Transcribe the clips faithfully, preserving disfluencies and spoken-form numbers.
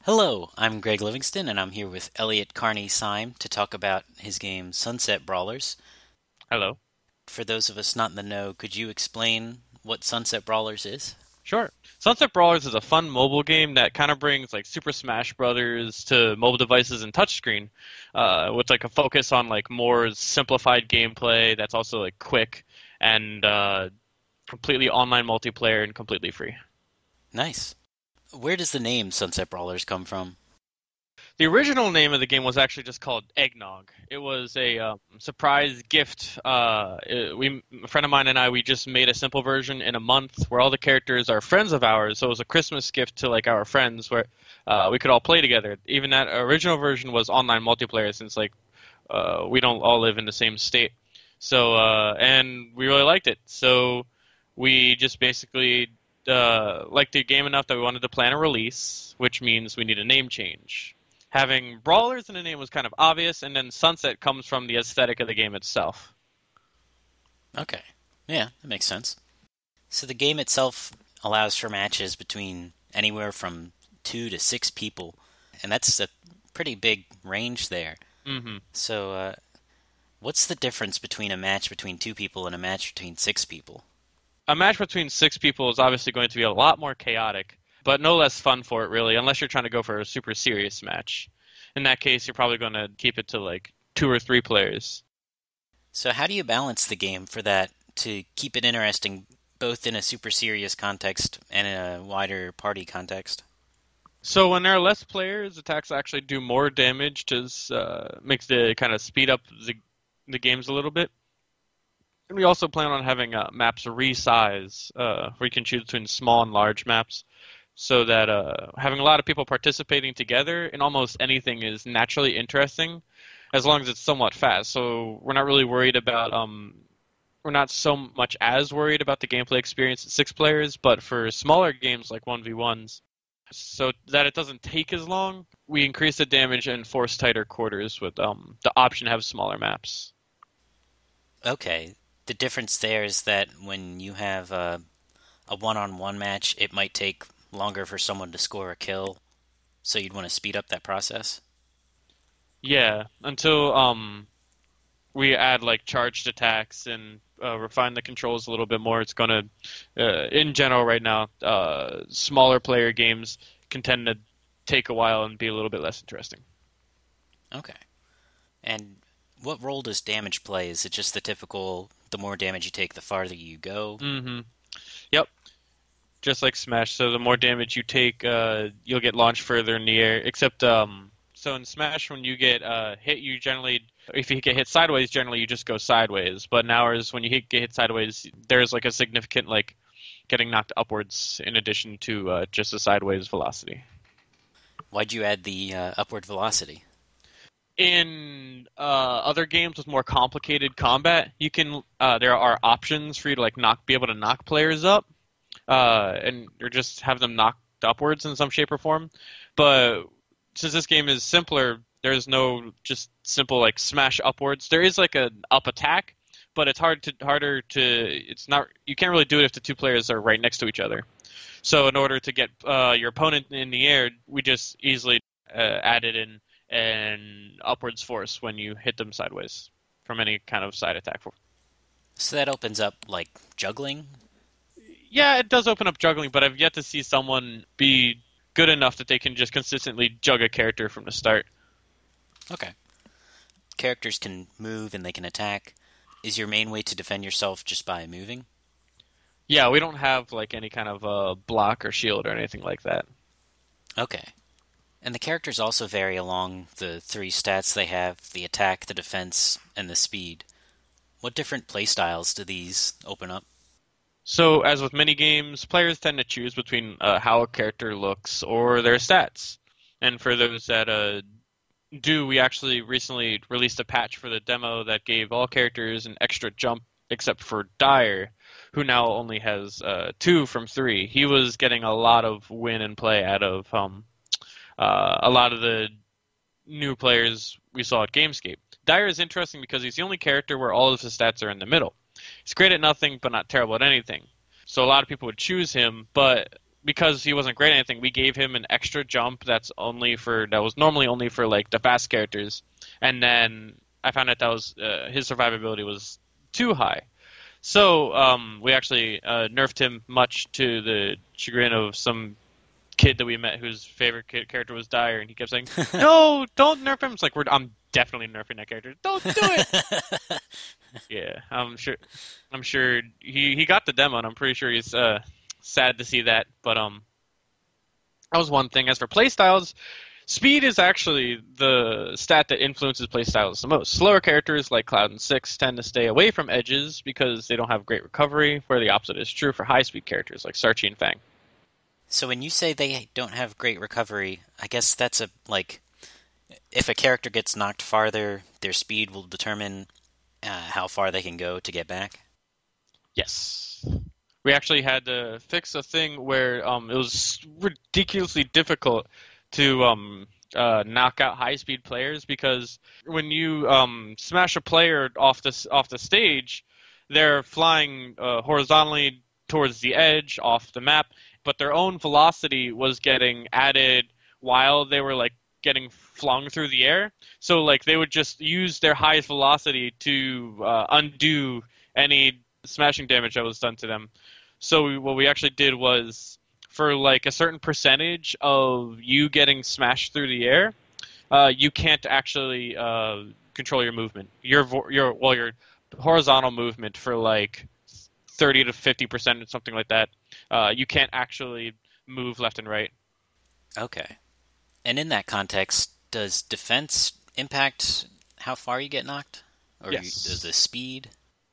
Hello, I'm Greg Livingston, and I'm here with Elliot Carney Syme to talk about his game Sunset Brawlers. Hello. For those of us not in the know, could you explain what Sunset Brawlers is? Sure. Sunset Brawlers is a fun mobile game that kind of brings like Super Smash Brothers to mobile devices and touchscreen, uh, with like a focus on like more simplified gameplay that's also like quick and uh, completely online multiplayer and completely free. Nice. Where does the name Sunset Brawlers come from? The original name of the game was actually just called Eggnog. It was a um, surprise gift. Uh, it- we, a friend of mine and I, we just made a simple version in a month where all the characters are friends of ours. So it was a Christmas gift to like our friends where uh, we could all play together. Even that original version was online multiplayer since like uh, we don't all live in the same state. So uh, and we really liked it. So we just basically uh, liked the game enough that we wanted to plan a release, which means we need a name change. Having Brawlers in the name was kind of obvious, and then Sunset comes from the aesthetic of the game itself. Okay. Yeah, that makes sense. So the game itself allows for matches between anywhere from two to six people, and that's a pretty big range there. hmm So, uh, what's the difference between a match between two people and a match between six people? A match between six people is obviously going to be a lot more chaotic, but no less fun for it, really, unless you're trying to go for a super serious match. In that case, you're probably going to keep it to like two or three players. So, how do you balance the game for that to keep it interesting, both in a super serious context and in a wider party context? So when there are less players, attacks actually do more damage, just uh, makes the kind of speed up the the games a little bit. And we also plan on having uh, maps resize, uh, where you can choose between small and large maps, so that uh, having a lot of people participating together in almost anything is naturally interesting, as long as it's somewhat fast. So we're not really worried about um, we're not so much as worried about the gameplay experience at six players, but for smaller games like one v ones, so that it doesn't take as long, we increase the damage and force tighter quarters with um, the option to have smaller maps. Okay, the difference there is that when you have a, a one-on-one match, it might take longer for someone to score a kill, so you'd want to speed up that process. Yeah, until um, we add like charged attacks and uh, refine the controls a little bit more, it's gonna, uh, in general, right now, uh, smaller player games can tend to take a while and be a little bit less interesting. Okay. And what role does damage play? Is it just the typical, the more damage you take, the farther you go? hmm Yep, just like Smash. So the more damage you take, uh, you'll get launched further in the air. Except, um, so in Smash, when you get uh, hit, you generally, if you get hit sideways, generally you just go sideways. But in ours, when you hit, get hit sideways, there's like a significant like getting knocked upwards in addition to uh, just a sideways velocity. Why'd you add the uh, upward velocity? In uh, other games with more complicated combat, you can uh, there are options for you to like knock, be able to knock players up, uh, and or just have them knocked upwards in some shape or form. But since this game is simpler, there's no just simple like smash upwards. There is like an up attack, but it's hard to harder to. It's not you can't really do it if the two players are right next to each other. So in order to get uh, your opponent in the air, we just easily uh, added in an upwards force when you hit them sideways from any kind of side attack. So that opens up, like, juggling? Yeah, it does open up juggling, but I've yet to see someone be good enough that they can just consistently jug a character from the start. Okay. Characters can move and they can attack. Is your main way to defend yourself just by moving? Yeah, we don't have like any kind of uh, block or shield or anything like that. Okay. And the characters also vary along the three stats they have, the attack, the defense, and the speed. What different playstyles do these open up? So, as with many games, players tend to choose between uh, how a character looks or their stats. And for those that uh, do, we actually recently released a patch for the demo that gave all characters an extra jump except for Dyer, who now only has uh, two from three. He was getting a lot of win and play out of um, uh, a lot of the new players we saw at Gamescape. Dyer is interesting because he's the only character where all of his stats are in the middle. He's great at nothing, but not terrible at anything. So a lot of people would choose him, but because he wasn't great at anything, we gave him an extra jump that's only for that was normally only for like the fast characters, and then I found out that was uh, his survivability was too high. So um, we actually uh, nerfed him, much to the chagrin of some kid that we met whose favorite character was Dire, and he kept saying, "No, don't nerf him." It's like, we're, I'm definitely nerfing that character. Don't do it. Yeah, I'm sure. I'm sure he, he got the demo, and I'm pretty sure he's uh, sad to see that. But um, that was one thing. As for playstyles, speed is actually the stat that influences playstyles the most. Slower characters like Cloud and Six tend to stay away from edges because they don't have great recovery, where the opposite is true for high-speed characters like Sarchi and Fang. So when you say they don't have great recovery, I guess that's a, like, if a character gets knocked farther, their speed will determine uh, how far they can go to get back? Yes. We actually had to fix a thing where um, it was ridiculously difficult to um, uh, knock out high-speed players, because when you um, smash a player off the, off the stage, they're flying uh, horizontally towards the edge off the map, but their own velocity was getting added while they were like getting flung through the air. So like they would just use their highest velocity to uh, undo any smashing damage that was done to them. So we, what we actually did was, for like a certain percentage of you getting smashed through the air, uh, you can't actually uh, control your movement. Your your well your horizontal movement for like thirty to fifty percent or something like that. Uh, you can't actually move left and right. Okay. And in that context, does defense impact how far you get knocked? Or Yes. you, does the speed?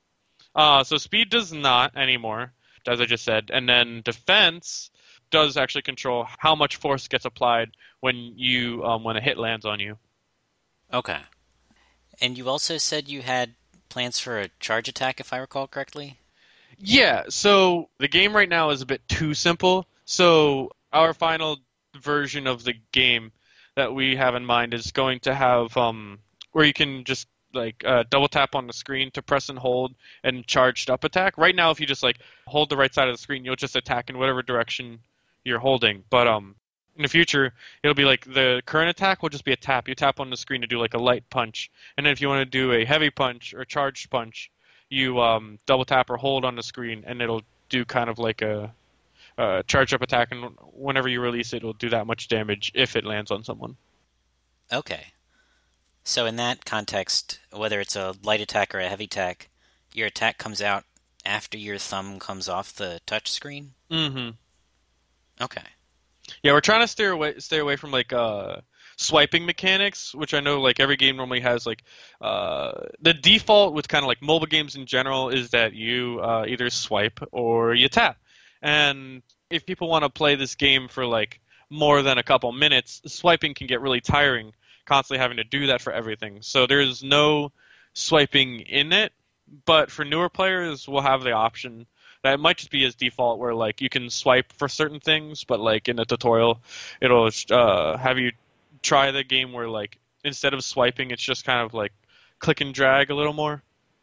Uh, so speed does not anymore, as I just said. And then defense does actually control how much force gets applied when you um, when a hit lands on you. Okay. And you also said you had plans for a charge attack, if I recall correctly? Yeah, so the game right now is a bit too simple. So our final version of the game that we have in mind is going to have um, where you can just like uh, double tap on the screen to press and hold and charged up attack. Right now, if you just like hold the right side of the screen, you'll just attack in whatever direction you're holding. But um, in the future, it'll be like the current attack will just be a tap. You tap on the screen to do like a light punch, and then if you want to do a heavy punch or charged punch, you um, double tap or hold on the screen, and it'll do kind of like a, a charge up attack, and whenever you release it, it'll do that much damage if it lands on someone. Okay. So in that context, whether it's a light attack or a heavy attack, your attack comes out after your thumb comes off the touch screen? Mm-hmm. Okay. Yeah, we're trying to stay away stay away from like uh, swiping mechanics, which I know like every game normally has. Like uh, the default with kind of like mobile games in general is that you uh, either swipe or you tap. And if people want to play this game for like more than a couple minutes, swiping can get really tiring, constantly having to do that for everything. So there's no swiping in it, but for newer players, we'll have the option. That might just be as default, where like you can swipe for certain things, but like in the tutorial, it'll uh, have you try the game where like instead of swiping, it's just kind of like click and drag a little more.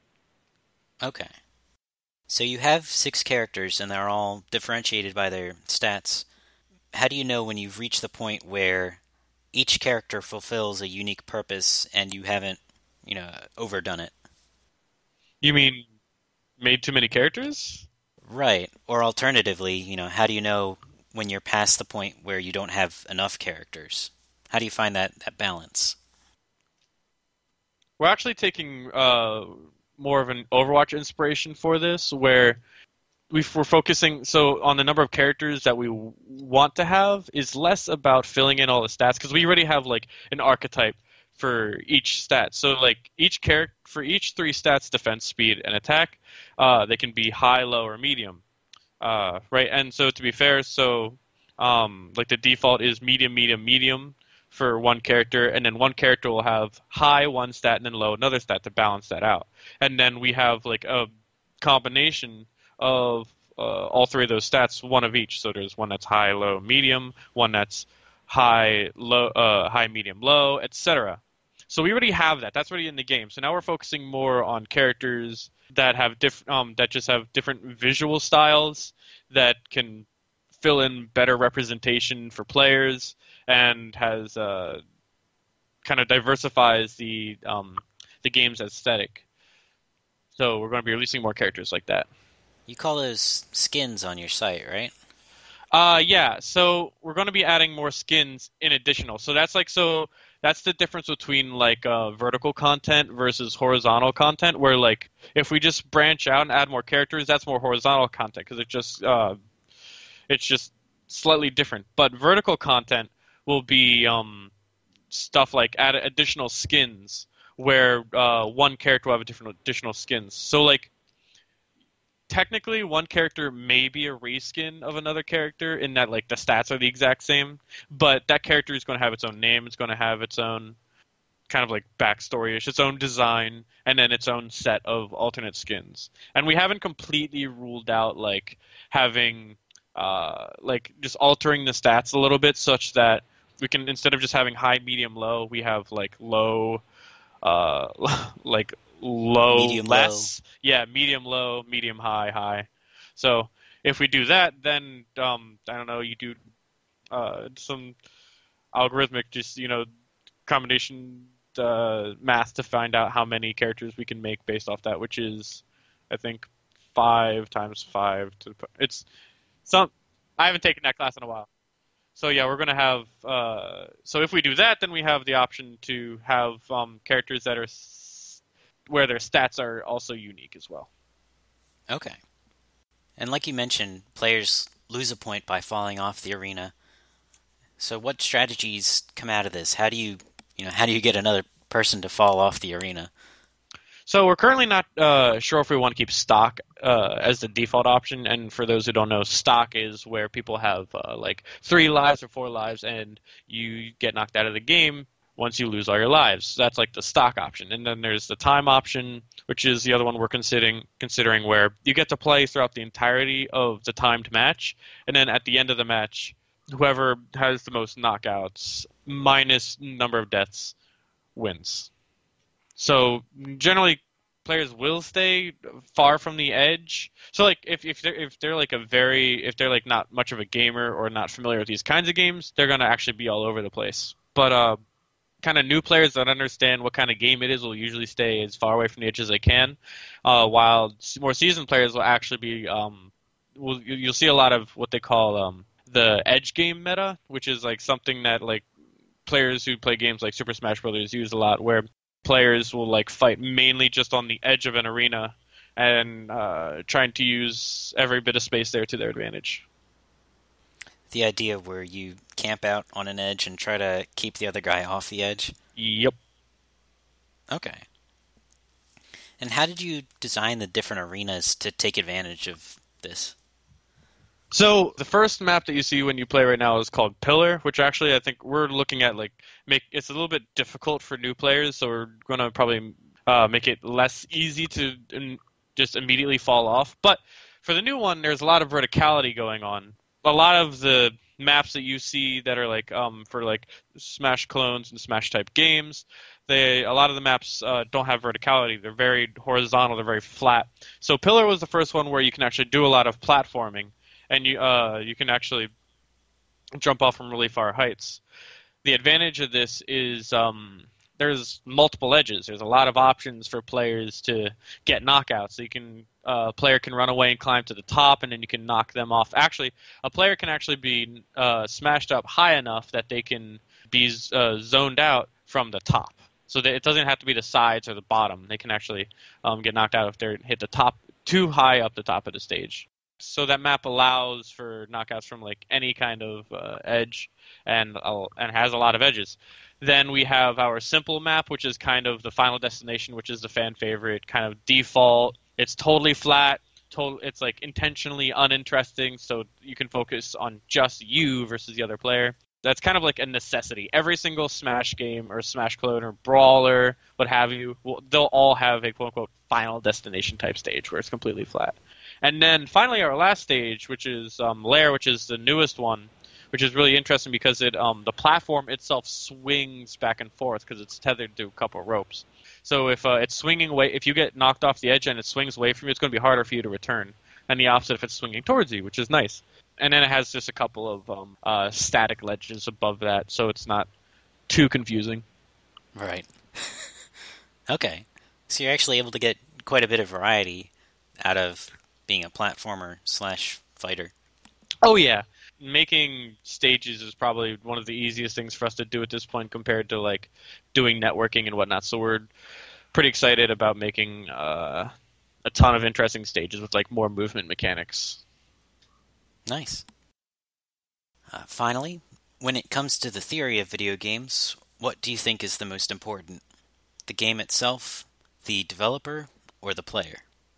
Okay. So you have six characters, and they're all differentiated by their stats. How do you know when you've reached the point where each character fulfills a unique purpose and you haven't, you know, overdone it? You mean made too many characters? Right. Or alternatively, you know, how do you know when you're past the point where you don't have enough characters? How do you find that, that balance? We're actually taking uh, more of an Overwatch inspiration for this, where we're focusing so on the number of characters that we want to have is less about filling in all the stats, because we already have like an archetype for each stat. So like each character for each three stats, defense, speed, and attack, uh, they can be high, low, or medium, uh, right? And so to be fair, so um, like the default is medium, medium, medium for one character, and then one character will have high one stat and then low another stat to balance that out. And then we have like a combination of uh, all three of those stats, one of each. So there's one that's high, low, medium, one that's high, low, uh, high, medium, low, et cetera. So we already have that. That's already in the game. So now we're focusing more on characters that have diff- um, that just have different visual styles that can fill in better representation for players and has uh, kind of diversifies the um, the game's aesthetic. So we're going to be releasing more characters like that. You call those skins on your site, right? Uh, yeah. So we're going to be adding more skins in additional. So that's like so. That's the difference between like uh, vertical content versus horizontal content. Where like if we just branch out and add more characters, that's more horizontal content because it just uh, it's just slightly different. But vertical content will be um, stuff like add additional skins, where uh, one character will have a different additional skins. So like technically one character may be a reskin of another character in that like the stats are the exact same, but that character is going to have its own name, it's going to have its own kind of like backstory-ish, its own design, and then its own set of alternate skins. And we haven't completely ruled out like having uh, like just altering the stats a little bit such that we can, instead of just having high, medium, low, we have like low, uh, like low, medium, less, low. yeah, medium, low, medium, high, high. So if we do that, then um, I don't know, you do uh, some algorithmic, just you know, combination uh, math to find out how many characters we can make based off that, which is, I think, five times five. To it's some. I haven't taken that class in a while. So yeah, we're gonna have. Uh, so if we do that, then we have the option to have um, characters that are s- where their stats are also unique as well. Okay. And like you mentioned, players lose a point by falling off the arena. So what strategies come out of this? How do you, you know, how do you get another person to fall off the arena? So we're currently not uh, sure if we want to keep stock uh, as the default option. And for those who don't know, stock is where people have uh, like three lives or four lives, and you get knocked out of the game once you lose all your lives. So that's like the stock option. And then there's the time option, which is the other one we're considering, considering where you get to play throughout the entirety of the timed match. And then at the end of the match, whoever has the most knockouts minus number of deaths wins. So generally, players will stay far from the edge. So like if if they're if they're like a very if they're like not much of a gamer or not familiar with these kinds of games, they're gonna actually be all over the place. But uh, kind of new players that understand what kind of game it is will usually stay as far away from the edge as they can. Uh, while more seasoned players will actually be um, will you'll see a lot of what they call um the edge game meta, which is like something that like players who play games like Super Smash Bros. Use a lot, where players will like fight mainly just on the edge of an arena and uh, trying to use every bit of space there to their advantage. The idea where you camp out on an edge and try to keep the other guy off the edge? Yep. Okay. And how did you design the different arenas to take advantage of this? So the first map that you see when you play right now is called Pillar, which actually I think we're looking at like make it's a little bit difficult for new players, so we're going to probably uh, make it less easy to um, just immediately fall off. But for the new one, there's a lot of verticality going on. A lot of the maps that you see that are like um, for like Smash clones and Smash type games, they a lot of the maps uh, don't have verticality. They're very horizontal. They're very flat. So Pillar was the first one where you can actually do a lot of platforming. And you uh, you can actually jump off from really far heights. The advantage of this is um, there's multiple edges. There's a lot of options for players to get knockouts. So you can uh, a player can run away and climb to the top, and then you can knock them off. Actually, a player can actually be uh, smashed up high enough that they can be uh, zoned out from the top. So that it doesn't have to be the sides or the bottom. They can actually um, get knocked out if they hit the top too high up the top of the stage. So that map allows for knockouts from like any kind of uh, edge, and uh, and has a lot of edges. Then we have our simple map, which is kind of the Final Destination, which is the fan favorite kind of default. It's totally flat. Total. It's like intentionally uninteresting, so you can focus on just you versus the other player. That's kind of like a necessity. Every single Smash game or Smash clone or brawler, what have you, will, they'll all have a quote-unquote Final Destination type stage where it's completely flat. And then finally our last stage, which is um, Lair, which is the newest one, which is really interesting because it um, the platform itself swings back and forth because it's tethered to a couple of ropes. So if uh, it's swinging away, if you get knocked off the edge and it swings away from you, it's going to be harder for you to return. And the opposite if it's swinging towards you, which is nice. And then it has just a couple of um, uh, static ledges above that, so it's not too confusing. Right. Okay. So you're actually able to get quite a bit of variety out of being a platformer slash fighter. Oh, yeah. Making stages is probably one of the easiest things for us to do at this point compared to, like, doing networking and whatnot. So we're pretty excited about making uh, a ton of interesting stages with, like, more movement mechanics. Nice. Uh, finally, when it comes to the theory of video games, what do you think is the most important? The game itself, the developer, or the player?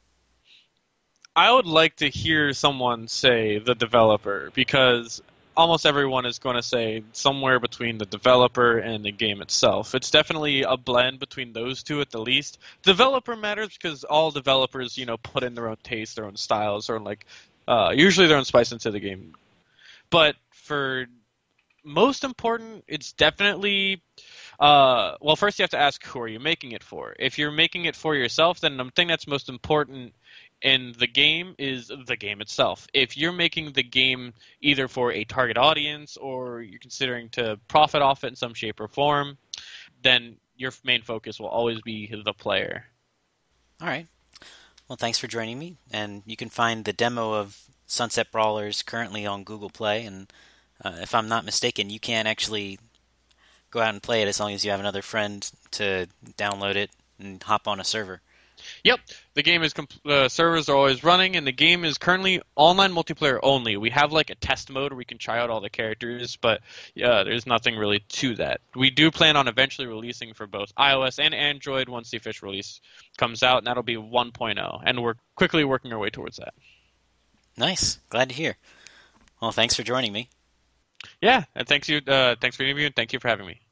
I would like to hear someone say the developer, because almost everyone is going to say somewhere between the developer and the game itself. It's definitely a blend between those two at the least. Developer matters because all developers, you know, put in their own taste, their own styles, or like uh, usually their own spice into the game. But for most important, it's definitely uh, well, first you have to ask who are you making it for. If you're making it for yourself, then the thing that's most important in the game is the game itself. If you're making the game either for a target audience or you're considering to profit off it in some shape or form, then your main focus will always be the player. All right. Well, thanks for joining me. And you can find the demo of Sunset Brawlers currently on Google Play. And uh, if I'm not mistaken, you can actually go out and play it as long as you have another friend to download it and hop on a server. Yep, the game is comp- uh, servers are always running, and the game is currently online multiplayer only. We have like a test mode where we can try out all the characters, but yeah, there's nothing really to that. We do plan on eventually releasing for both iOS and Android once the official release comes out, and that'll be one point oh, and we're quickly working our way towards that. Nice, glad to hear. Well, thanks for joining me. Yeah, and thanks you, uh, thanks for interviewing, and thank you for having me.